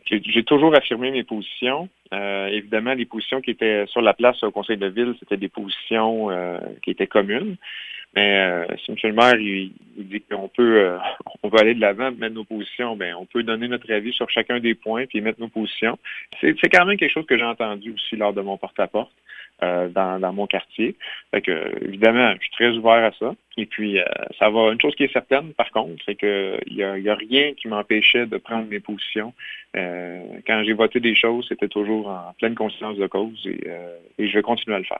J'ai toujours affirmé mes positions. Évidemment, les positions qui étaient sur la place au conseil de ville, c'était des positions qui étaient communes. Mais si M. le maire il dit qu'on peut on veut aller de l'avant, mettre nos positions, ben on peut donner notre avis sur chacun des points puis mettre nos positions. C'est quand même quelque chose que j'ai entendu aussi lors de mon porte-à-porte dans mon quartier. Fait que évidemment, je suis très ouvert à ça. Et puis ça va. Une chose qui est certaine, par contre, c'est que il y a rien qui m'empêchait de prendre mes positions. Quand j'ai voté des choses, c'était toujours en pleine conscience de cause et je vais continuer à le faire.